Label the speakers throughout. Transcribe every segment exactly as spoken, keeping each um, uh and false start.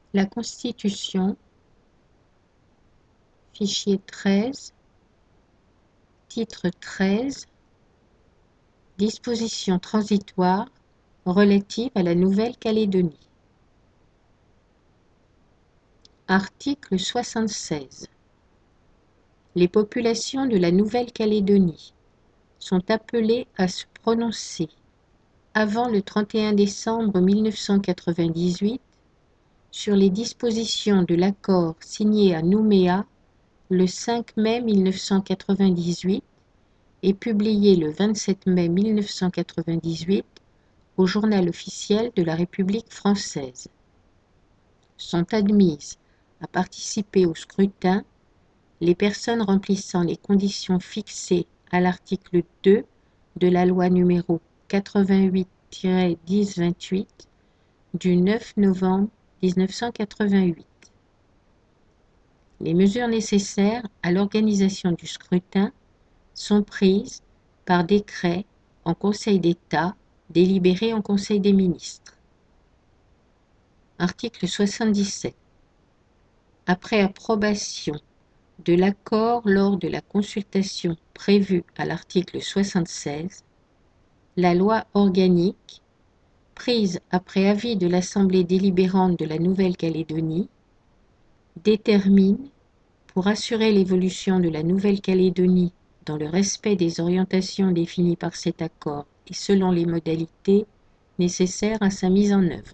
Speaker 1: La Constitution, fichier treize, titre treize, dispositions transitoires relatives à la Nouvelle-Calédonie. Article soixante-seize. Les populations de la Nouvelle-Calédonie sont appelées à se prononcer avant le trente et un décembre mille neuf cent quatre-vingt-dix-huit sur les dispositions de l'accord signé à Nouméa le cinq mai mille neuf cent quatre-vingt-dix-huit et publié le vingt-sept mai mille neuf cent quatre-vingt-dix-huit au Journal officiel de la République française. Sont admises à participer au scrutin les personnes remplissant les conditions fixées à l'article deux de la loi numéro quatre-vingt-huit tiret dix vingt-huit du neuf novembre mille neuf cent quatre-vingt-huit. Les mesures nécessaires à l'organisation du scrutin sont prises par décret en Conseil d'État, délibéré en Conseil des ministres. Article soixante-dix-sept. Après approbation de l'accord lors de la consultation prévue à l'article soixante-seize, la loi organique, prise après avis de l'Assemblée délibérante de la Nouvelle-Calédonie, détermine, pour assurer l'évolution de la Nouvelle-Calédonie dans le respect des orientations définies par cet accord et selon les modalités nécessaires à sa mise en œuvre,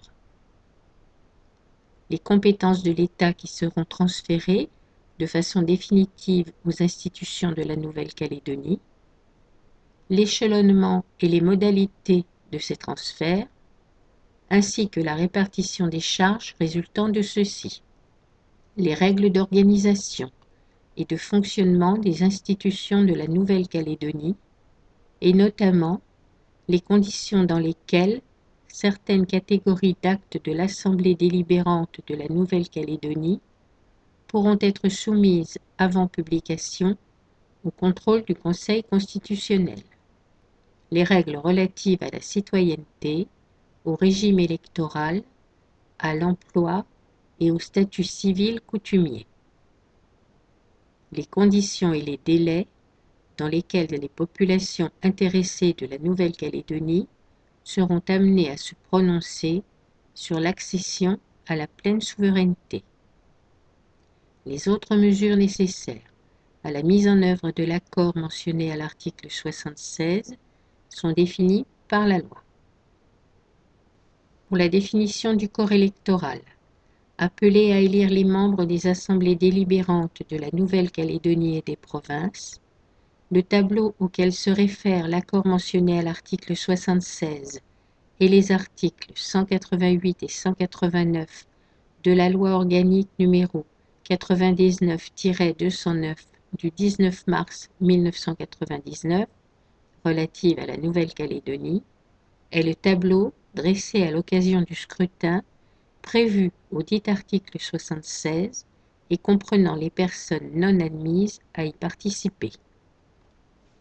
Speaker 1: les compétences de l'État qui seront transférées de façon définitive aux institutions de la Nouvelle-Calédonie, l'échelonnement et les modalités de ces transferts, ainsi que la répartition des charges résultant de ceux-ci, les règles d'organisation et de fonctionnement des institutions de la Nouvelle-Calédonie, et notamment les conditions dans lesquelles certaines catégories d'actes de l'Assemblée délibérante de la Nouvelle-Calédonie pourront être soumises avant publication au contrôle du Conseil constitutionnel, les règles relatives à la citoyenneté, au régime électoral, à l'emploi et au statut civil coutumier, les conditions et les délais dans lesquels les populations intéressées de la Nouvelle-Calédonie seront amenées à se prononcer sur l'accession à la pleine souveraineté, les autres mesures nécessaires à la mise en œuvre de l'accord mentionné à l'article soixante-seize sont définies par la loi. Pour la définition du corps électoral, appelé à élire les membres des assemblées délibérantes de la Nouvelle-Calédonie et des provinces, le tableau auquel se réfère l'accord mentionné à l'article soixante-seize et les articles cent quatre-vingt-huit et cent quatre-vingt-neuf de la loi organique numéro quatre-vingt-dix-neuf tiret deux cent neuf du dix-neuf mars mille neuf cent quatre-vingt-dix-neuf relative à la Nouvelle-Calédonie est le tableau dressé à l'occasion du scrutin prévu au dit article soixante-seize et comprenant les personnes non admises à y participer.